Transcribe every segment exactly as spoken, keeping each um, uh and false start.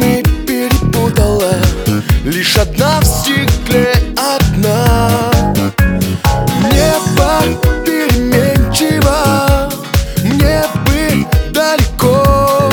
мы перепутала, лишь одна в стекле одна. Небо переменчиво, мне бы далеко.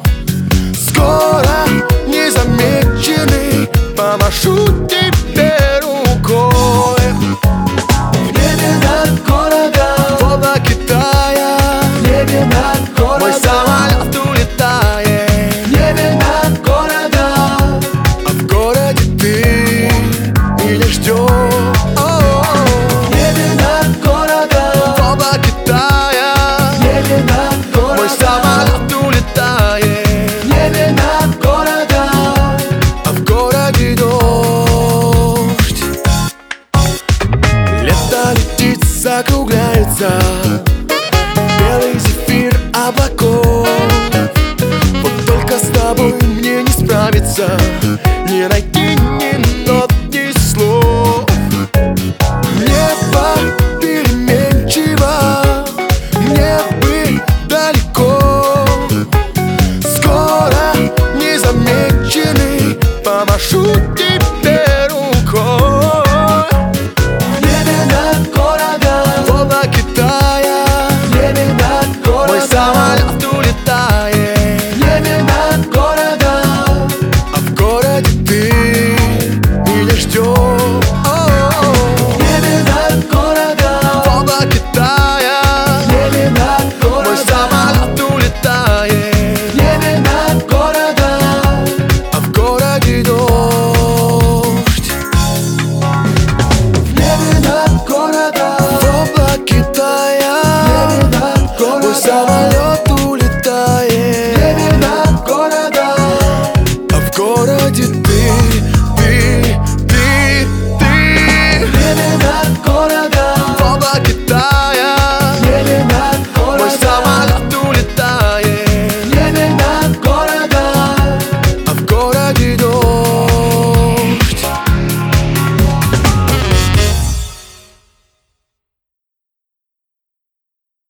Скоро незамеченный помашу тебе рукой. В небе над городом волна Китая, в небе над городом мой самолет улетает. В небе над городом, а в городе ты меня ждешь. В небе над городом волна Китая, в небе над городом мой самолет улетает. В небе над городом, а в городе дождь. Лето летит, закругляется, белый зефир облаков. Вот только с тобой мне не справиться, не найти ни нот, ни слов. Небо переменчиво, мне бы далеко. Скоро незамеченный помашу тебе